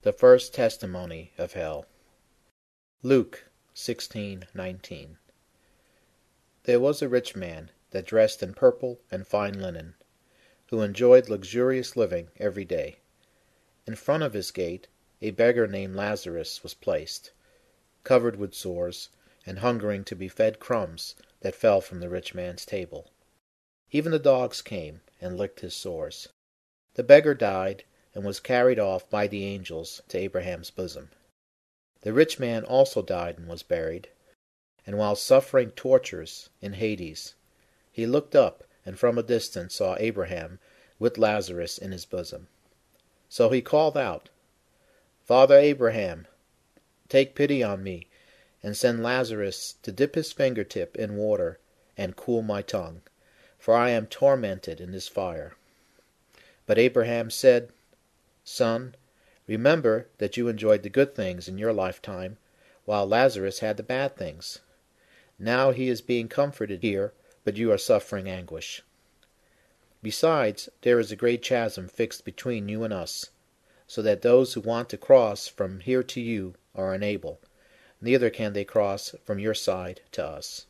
The first testimony of hell. Luke 16:19. There was a rich man that dressed in purple and fine linen, who enjoyed luxurious living every day. In front of his gate a beggar named Lazarus was placed, covered with sores, and hungering to be fed crumbs that fell from the rich man's table. Even the dogs came and licked his sores. The beggar died and was carried off by the angels to Abraham's bosom. The rich man also died and was buried, and while suffering tortures in Hades, he looked up and from a distance saw Abraham with Lazarus in his bosom. So he called out, "Father Abraham, take pity on me, and send Lazarus to dip his fingertip in water and cool my tongue, for I am tormented in this fire." But Abraham said, "Son, remember that you enjoyed the good things in your lifetime, while Lazarus had the bad things. Now he is being comforted here, but you are suffering anguish. Besides, there is a great chasm fixed between you and us, so that those who want to cross from here to you are unable, neither can they cross from your side to us."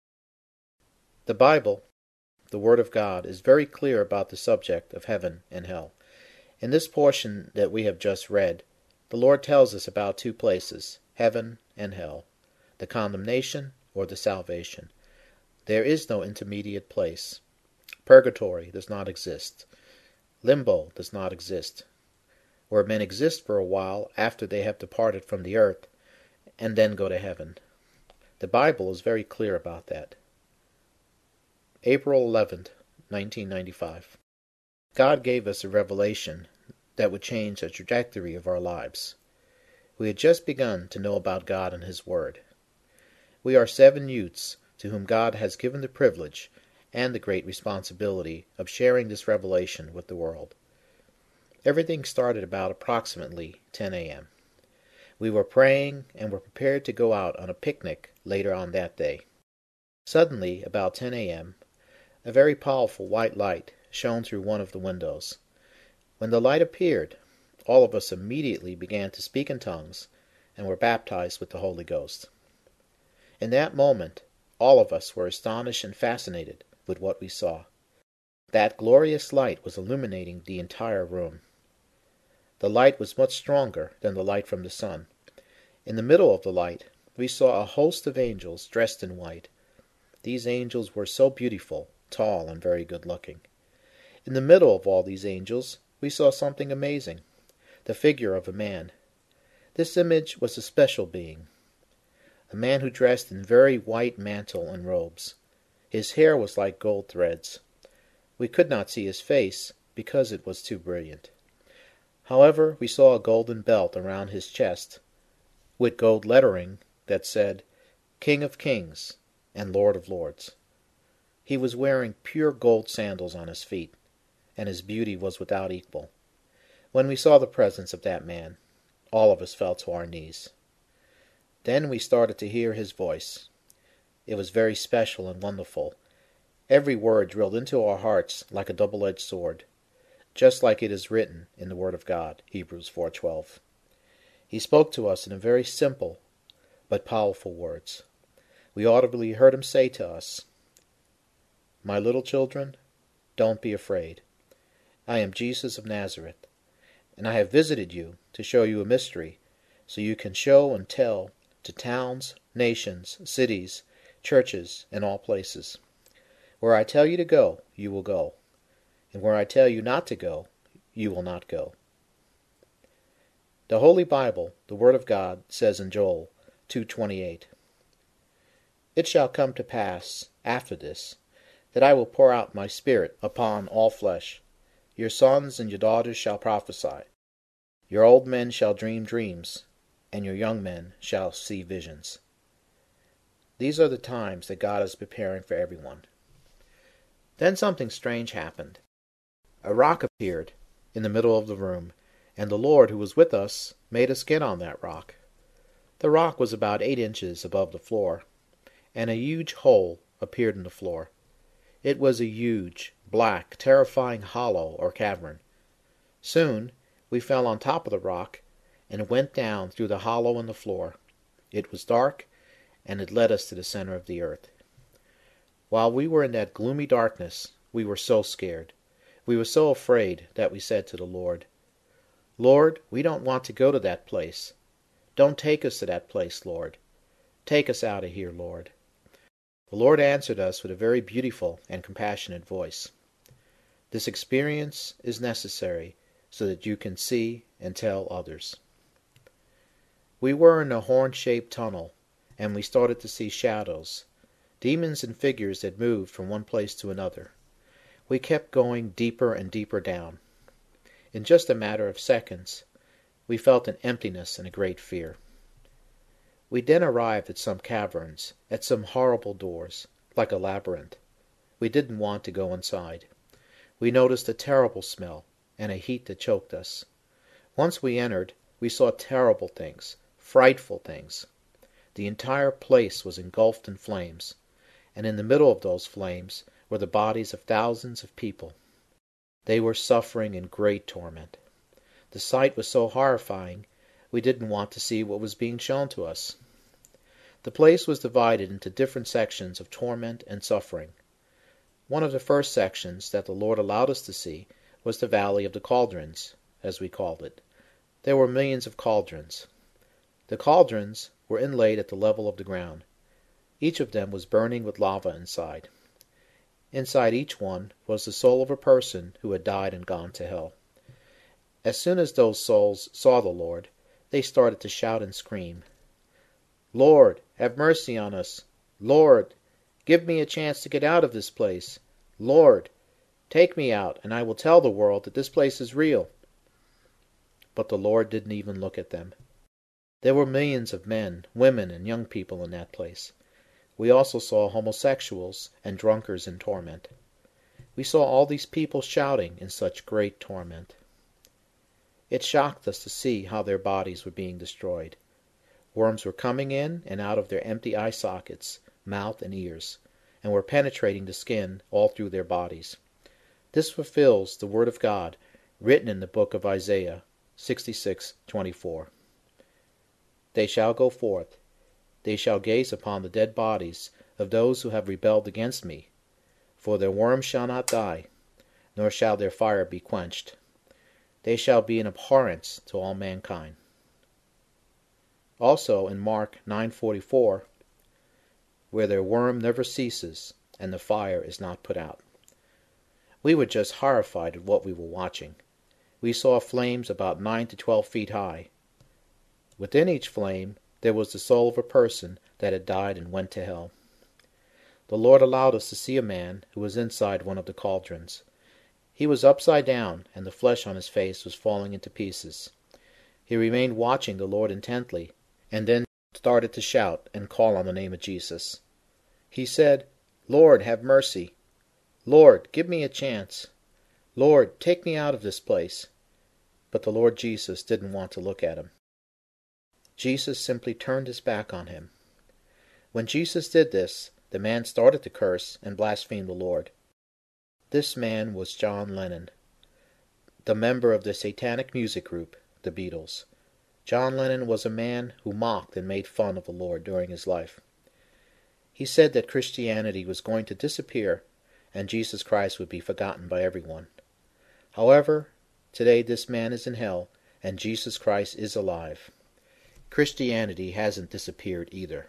The Bible, the Word of God, is very clear about the subject of heaven and hell. In this portion that we have just read, the Lord tells us about two places, heaven and hell, the condemnation or the salvation. There is no intermediate place. Purgatory does not exist. Limbo does not exist, where men exist for a while after they have departed from the earth and then go to heaven. The Bible is very clear about that. April 11th, 1995. God gave us a revelation that would change the trajectory of our lives. We had just begun to know about God and His Word. We are 7 youths to whom God has given the privilege and the great responsibility of sharing this revelation with the world. Everything started about approximately 10 a.m. We were praying and were prepared to go out on a picnic later on that day. Suddenly, about 10 a.m., a very powerful white light shone through one of the windows. When the light appeared, all of us immediately began to speak in tongues and were baptized with the Holy Ghost. In that moment, all of us were astonished and fascinated with what we saw. That glorious light was illuminating the entire room. The light was much stronger than the light from the sun. In the middle of the light, we saw a host of angels dressed in white. These angels were so beautiful, tall, and very good-looking. In the middle of all these angels, we saw something amazing, the figure of a man. This image was a special being, a man who dressed in very white mantle and robes. His hair was like gold threads. We could not see his face because it was too brilliant. However, we saw a golden belt around his chest, with gold lettering that said, "King of Kings and Lord of Lords." He was wearing pure gold sandals on his feet, and his beauty was without equal. When we saw the presence of that man, all of us fell to our knees. Then we started to hear his voice. It was very special and wonderful. Every word drilled into our hearts like a double-edged sword, just like it is written in the Word of God, Hebrews 4:12. He spoke to us in a very simple but powerful words. We audibly heard him say to us, "My little children, don't be afraid. I am Jesus of Nazareth, and I have visited you to show you a mystery, so you can show and tell to towns, nations, cities, churches, and all places. Where I tell you to go, you will go, and where I tell you not to go, you will not go." The Holy Bible, the Word of God, says in Joel 2:28, "It shall come to pass after this, that I will pour out my Spirit upon all flesh. Your sons and your daughters shall prophesy. Your old men shall dream dreams, and your young men shall see visions." These are the times that God is preparing for everyone. Then something strange happened. A rock appeared in the middle of the room, and the Lord who was with us made us get on that rock. The rock was about 8 inches above the floor, and a huge hole appeared in the floor. It was a huge, black, terrifying hollow or cavern. Soon we fell on top of the rock, and went down through the hollow in the floor. It was dark, and it led us to the center of the earth. While we were in that gloomy darkness, we were so scared. We were so afraid that we said to the Lord, "Lord, we don't want to go to that place. Don't take us to that place, Lord. Take us out of here, Lord." The Lord answered us with a very beautiful and compassionate voice. This experience is necessary so that you can see and tell others. We were in a horn-shaped tunnel, and we started to see shadows, demons and figures that moved from one place to another. We kept going deeper and deeper down. In just a matter of seconds, we felt an emptiness and a great fear. We then arrived at some caverns, at some horrible doors, like a labyrinth. We didn't want to go inside. We noticed a terrible smell and a heat that choked us. Once we entered, we saw terrible things, frightful things. The entire place was engulfed in flames, and in the middle of those flames were the bodies of thousands of people. They were suffering in great torment. The sight was so horrifying, we didn't want to see what was being shown to us. The place was divided into different sections of torment and suffering. One of the first sections that the Lord allowed us to see was the Valley of the Cauldrons, as we called it. There were millions of cauldrons. The cauldrons were inlaid at the level of the ground. Each of them was burning with lava inside. Inside each one was the soul of a person who had died and gone to hell. As soon as those souls saw the Lord, they started to shout and scream, "Lord, have mercy on us! Lord, give me a chance to get out of this place! Lord, take me out, and I will tell the world that this place is real!" But the Lord didn't even look at them. There were millions of men, women, and young people in that place. We also saw homosexuals and drunkards in torment. We saw all these people shouting in such great torment. It shocked us to see how their bodies were being destroyed. Worms were coming in and out of their empty eye sockets, mouth, and ears, and were penetrating the skin all through their bodies. This fulfills the word of God written in the book of Isaiah 66:24. They shall go forth. They shall gaze upon the dead bodies of those who have rebelled against me. For their worm shall not die, nor shall their fire be quenched. They shall be an abhorrence to all mankind. Also in Mark 9:44, where their worm never ceases and the fire is not put out. We were just horrified at what we were watching. We saw flames about 9 to 12 feet high. Within each flame there was the soul of a person that had died and went to hell. The Lord allowed us to see a man who was inside one of the cauldrons. He was upside down, and the flesh on his face was falling into pieces. He remained watching the Lord intently, and then started to shout and call on the name of Jesus. He said, "Lord, have mercy. Lord, give me a chance. Lord, take me out of this place." But the Lord Jesus didn't want to look at him. Jesus simply turned his back on him. When Jesus did this, the man started to curse and blaspheme the Lord. This man was John Lennon, the member of the satanic music group, the Beatles. John Lennon was a man who mocked and made fun of the Lord during his life. He said that Christianity was going to disappear and Jesus Christ would be forgotten by everyone. However, today this man is in hell and Jesus Christ is alive. Christianity hasn't disappeared either.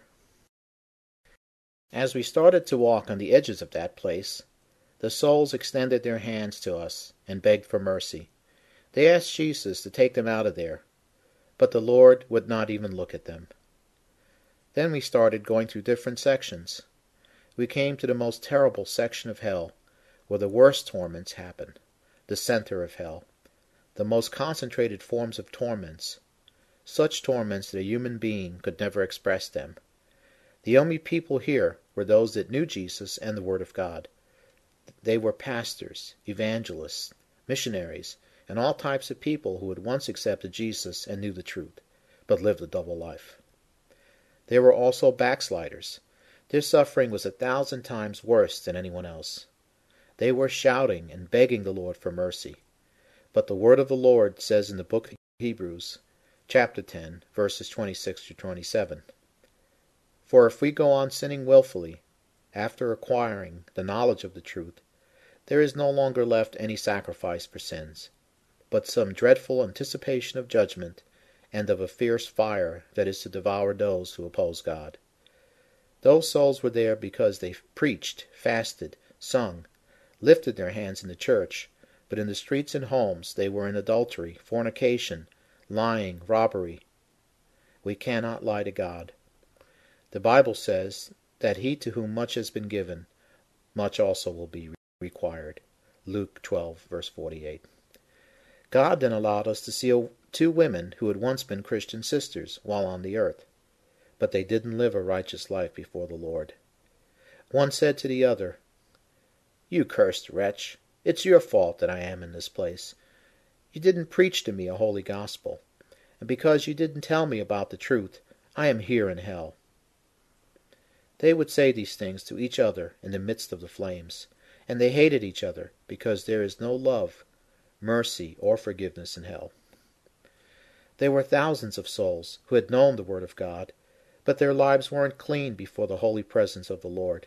As we started to walk on the edges of that place, the souls extended their hands to us and begged for mercy. They asked Jesus to take them out of there, but the Lord would not even look at them. Then we started going through different sections. We came to the most terrible section of hell, where the worst torments happen, the center of hell, the most concentrated forms of torments, such torments that a human being could never express them. The only people here were those that knew Jesus and the Word of God. They were pastors, evangelists, missionaries, and all types of people who had once accepted Jesus and knew the truth, but lived a double life. There were also backsliders. Their suffering was 1,000 times worse than anyone else. They were shouting and begging the Lord for mercy. But the word of the Lord says in the book of Hebrews, chapter 10, verses 26 to 27. For if we go on sinning willfully, after acquiring the knowledge of the truth, there is no longer left any sacrifice for sins, but some dreadful anticipation of judgment and of a fierce fire that is to devour those who oppose God. Those souls were there because they preached, fasted, sung, lifted their hands in the church, but in the streets and homes they were in adultery, fornication, lying, robbery. We cannot lie to God. The Bible says that he to whom much has been given, much also will be required. Luke 12, verse 48. God then allowed us to see two women who had once been Christian sisters while on the earth, but they didn't live a righteous life before the Lord. One said to the other, "You cursed wretch, it's your fault that I am in this place. You didn't preach to me a holy gospel, and because you didn't tell me about the truth, I am here in hell." They would say these things to each other in the midst of the flames, and they hated each other because there is no love, mercy, or forgiveness in hell. There were thousands of souls who had known the Word of God, but their lives weren't clean before the holy presence of the Lord.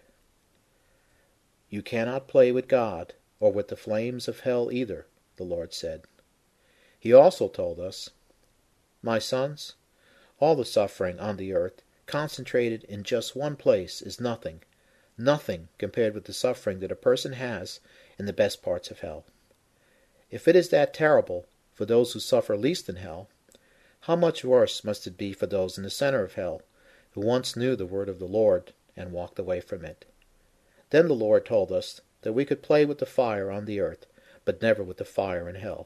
You cannot play with God or with the flames of hell either, the Lord said. He also told us, "My sons, all the suffering on the earth concentrated in just one place is nothing compared with the suffering that a person has in the best parts of hell. If it is that terrible for those who suffer least in hell, how much worse must it be for those in the center of hell who once knew the word of the Lord and walked away from it?" Then the Lord told us that we could play with the fire on the earth, but never with the fire in hell.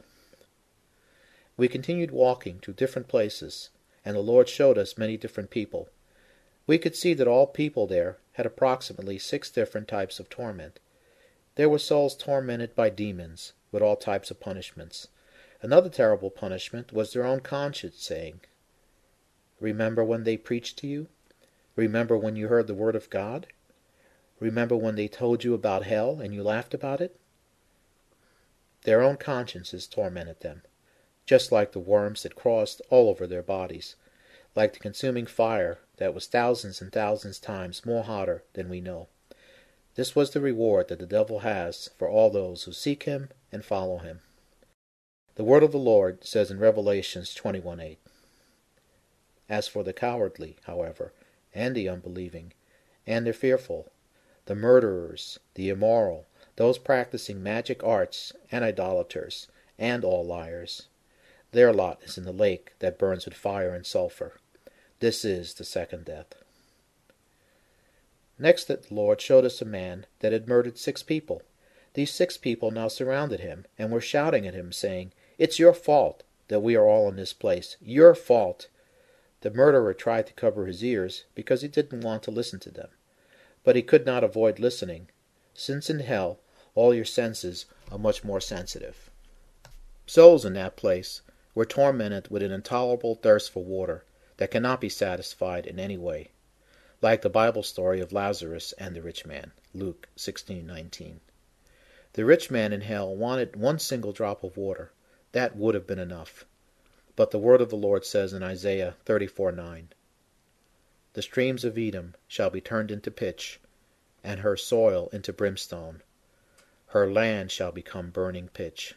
We continued walking to different places, and the Lord showed us many different people. We could see that all people there had approximately 6 different types of torment. There were souls tormented by demons, with all types of punishments. Another terrible punishment was their own conscience saying, "Remember when they preached to you? Remember when you heard the word of God? Remember when they told you about hell and you laughed about it?" Their own consciences tormented them, just like the worms that crossed all over their bodies, like the consuming fire that was thousands and thousands times more hotter than we know. This was the reward that the devil has for all those who seek him and follow him. The word of the Lord says in Revelations 21:8, "As for the cowardly, however, and the unbelieving, and the fearful, the murderers, the immoral, those practicing magic arts, and idolaters, and all liars, their lot is in the lake that burns with fire and sulfur. This is the second death." Next, the Lord showed us a man that had murdered 6 people. These 6 people now surrounded him and were shouting at him, saying, "It's your fault that we are all in this place. Your fault." The murderer tried to cover his ears because he didn't want to listen to them. But he could not avoid listening, since in hell all your senses are much more sensitive. Souls in that place were tormented with an intolerable thirst for water that cannot be satisfied in any way, like the Bible story of Lazarus and the rich man, Luke 16:19. The rich man in hell wanted one single drop of water. That would have been enough. But the word of the Lord says in Isaiah 34:9, "The streams of Edom shall be turned into pitch, and her soil into brimstone. Her land shall become burning pitch."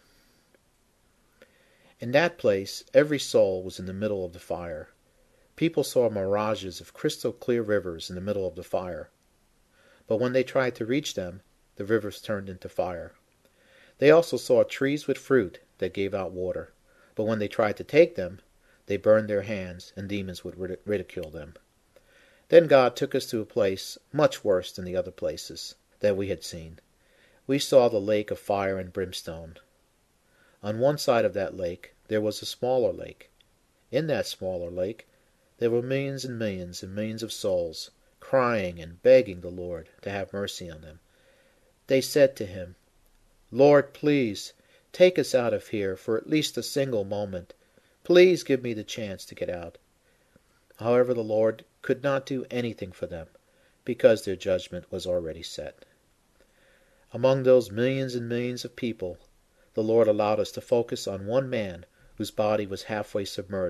In that place, every soul was in the middle of the fire. People saw mirages of crystal clear rivers in the middle of the fire. But when they tried to reach them, the rivers turned into fire. They also saw trees with fruit that gave out water. But when they tried to take them, they burned their hands, and demons would ridicule them. Then God took us to a place much worse than the other places that we had seen. We saw the lake of fire and brimstone. On one side of that lake there was a smaller lake. In that smaller lake there were millions and millions and millions of souls, crying and begging the Lord to have mercy on them. They said to him, "Lord, please, take us out of here for at least a single moment. Please give me the chance to get out." However, the Lord could not do anything for them, because their judgment was already set. Among those millions and millions of people, the Lord allowed us to focus on one man whose body was halfway submerged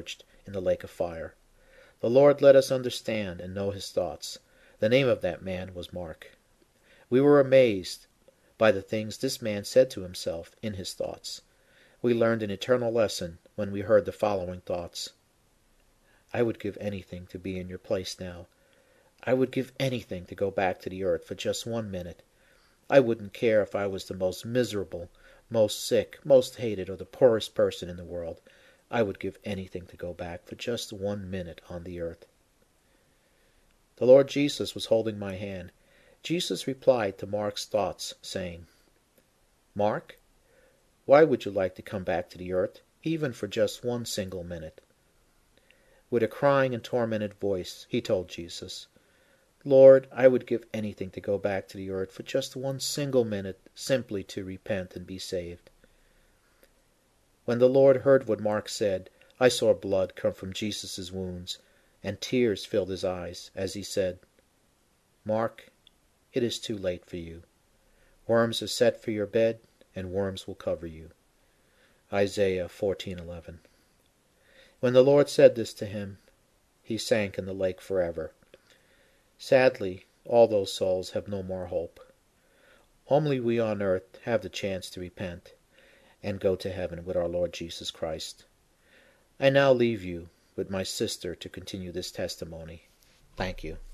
in the lake of fire. The Lord let us understand and know his thoughts. The name of that man was Mark. We were amazed by the things this man said to himself in his thoughts. We learned an eternal lesson when we heard the following thoughts. I would give anything to be in your place now. I would give anything to go back to the earth for just 1 minute. I wouldn't care if I was the most miserable, most sick, most hated, or the poorest person in the world. I would give anything to go back for just 1 minute on the earth. The Lord Jesus was holding my hand. Jesus replied to Mark's thoughts, saying, Mark, why would you like to come back to the earth, even for just 1 single minute? With a crying and tormented voice, he told Jesus, Lord, I would give anything to go back to the earth for just 1 single minute, simply to repent and be saved. When the Lord heard what Mark said, I saw blood come from Jesus' wounds, and tears filled his eyes as he said, Mark, it is too late for you. Worms are set for your bed, and worms will cover you. Isaiah 14:11. When the Lord said this to him, he sank in the lake forever. Sadly, all those souls have no more hope. Only we on earth have the chance to repent and go to heaven with our Lord Jesus Christ. I now leave you with my sister to continue this testimony. Thank you.